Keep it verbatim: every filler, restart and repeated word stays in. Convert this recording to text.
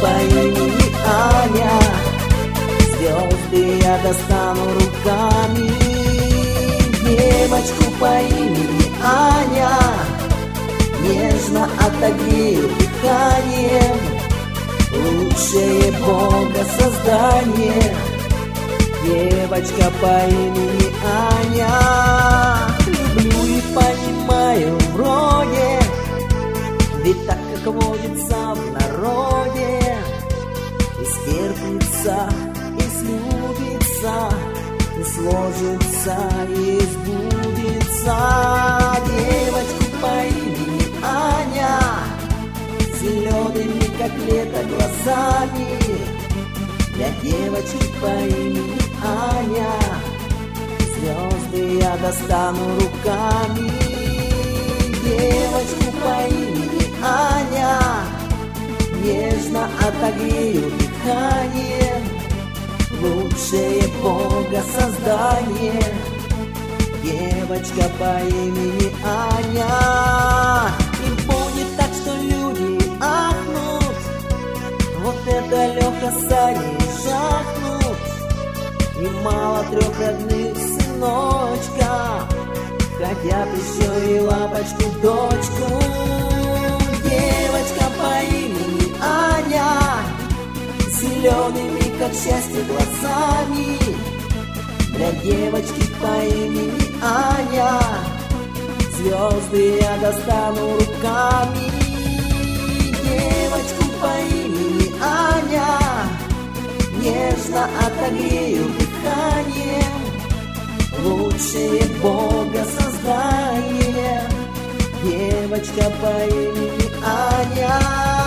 по имени Аня, звезды я достану руками. Девочку по имени Аня нежно отогрею дыханием. Лучшее Бога создание. Девочка по имени Аня. Люблю и понимаю вроде, ведь так, как водится в народе, и стерпится, и слюбится, и сложится, и сбудется. Девочку по имени Аня, зелеными, как лето, глазами. Для девочки по имени Аня звезды я достану руками. Девочку по имени Аня нежно отогрею дыханием. Лучшее Бога создание. Девочка по имени Аня. И будет так, что люди ахнут. Вот это Лёха с Аней жахнут. И мало трех родных сыночка, хотят еще и лапочку дочку. Девочка по имени Аня, зелеными, как счастье, глазами. Для девочки по имени Аня звезды я достану руками. Девочку по имени Аня нежно отогрею дыханием. Лучшее Бога создание. Девочка по имени Аня.